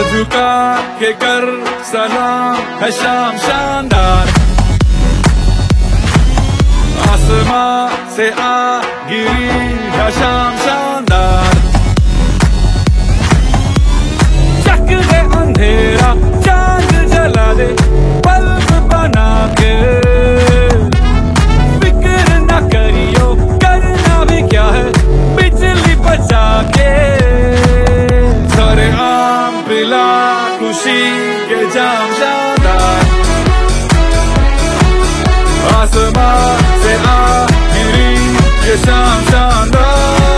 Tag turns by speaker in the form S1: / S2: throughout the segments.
S1: झुका के कर सलाम है शाम शानदार, आसमां से आ गिरी है शाम शानदार। चक दे अंधेरा चांद जला दे बल्ब बना के, फिक्र न करियो करना भी क्या है बिजली बचा के। सारे आम पिला खुशी के जाम शानदार, आसमां से आ गिरी ये शाम शानदार।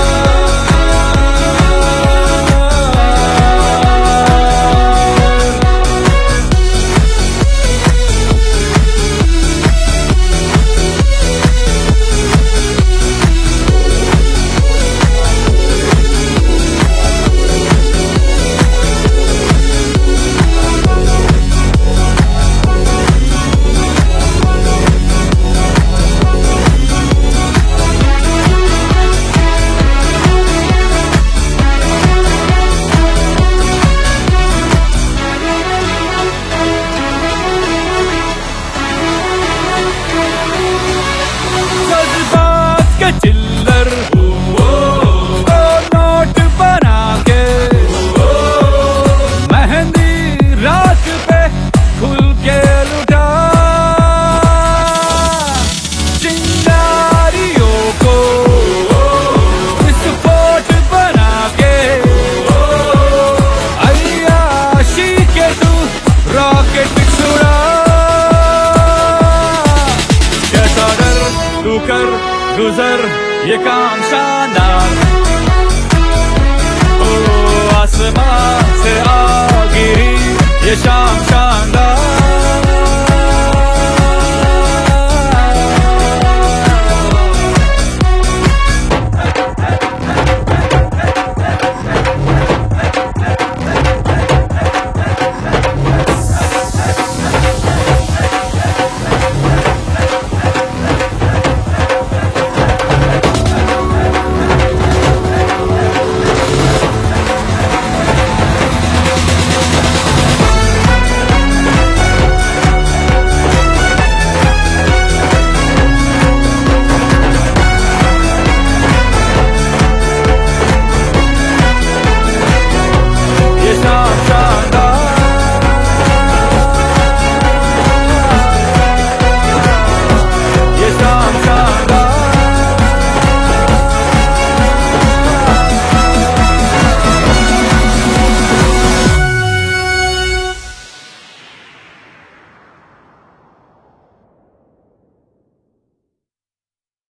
S1: चिल्लर नोट बना के, मेहंदी रात पे खुल के लुटा, चिंगारियों को विस्फोट बना के, अय्याशी के तू रॉकेट छुड़ा। कैसा डर तू कर गुजर ये काम शानदार, ओ आसमां से आ गिरी ये शाम शानदार।